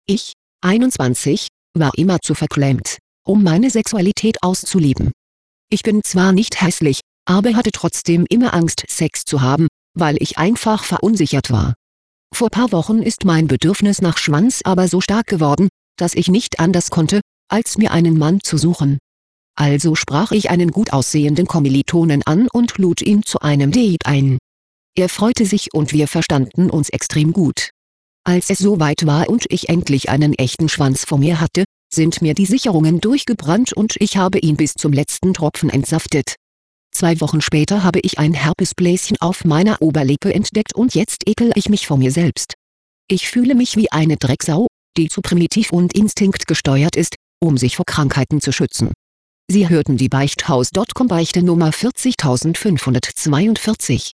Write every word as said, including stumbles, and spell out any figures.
Ich, einundzwanzig, war immer zu verklemmt, um meine Sexualität auszuleben. Ich bin zwar nicht hässlich, aber hatte trotzdem immer Angst, Sex zu haben, weil ich einfach verunsichert war. Vor paar Wochen ist mein Bedürfnis nach Schwanz aber so stark geworden, dass ich nicht anders konnte, als mir einen Mann zu suchen. Also sprach ich einen gut aussehenden Kommilitonen an und lud ihn zu einem Date ein. Er freute sich und wir verstanden uns extrem gut. Als es soweit war und ich endlich einen echten Schwanz vor mir hatte, sind mir die Sicherungen durchgebrannt und ich habe ihn bis zum letzten Tropfen entsaftet. Zwei Wochen später habe ich ein Herpesbläschen auf meiner Oberlippe entdeckt und jetzt ekel ich mich vor mir selbst. Ich fühle mich wie eine Drecksau, die zu primitiv und instinktgesteuert ist, um sich vor Krankheiten zu schützen. Sie hörten die Beichthaus Punkt com Beichte Nummer vierzigtausendfünfhundertzweiundvierzig.